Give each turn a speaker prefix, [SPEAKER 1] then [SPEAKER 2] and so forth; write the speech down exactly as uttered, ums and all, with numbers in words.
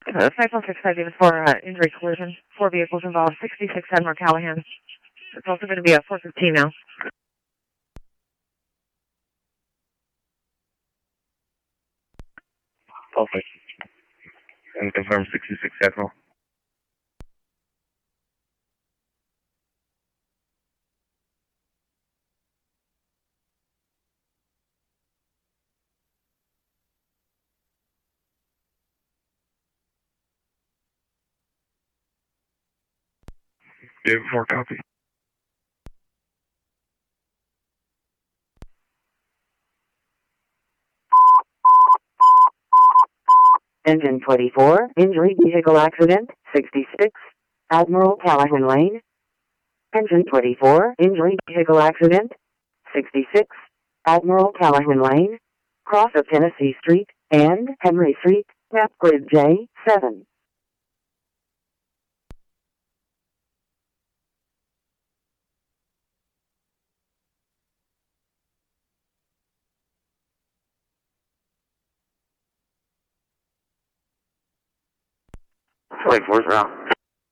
[SPEAKER 1] Uh, five one six five Davis for uh, injury collision. Four vehicles involved. sixty-six Admiral Callahan. It's also going to be a four fifteen now.
[SPEAKER 2] Perfect. And confirm sixty-six Admiral. David four, copy.
[SPEAKER 3] Engine twenty-four, injury vehicle accident, sixty-six, Admiral Callahan Lane. Engine twenty-four, injury vehicle accident, sixty-six, Admiral Callahan Lane, cross of Tennessee Street and Henry Street, map grid J seven.
[SPEAKER 2] twenty-four's route.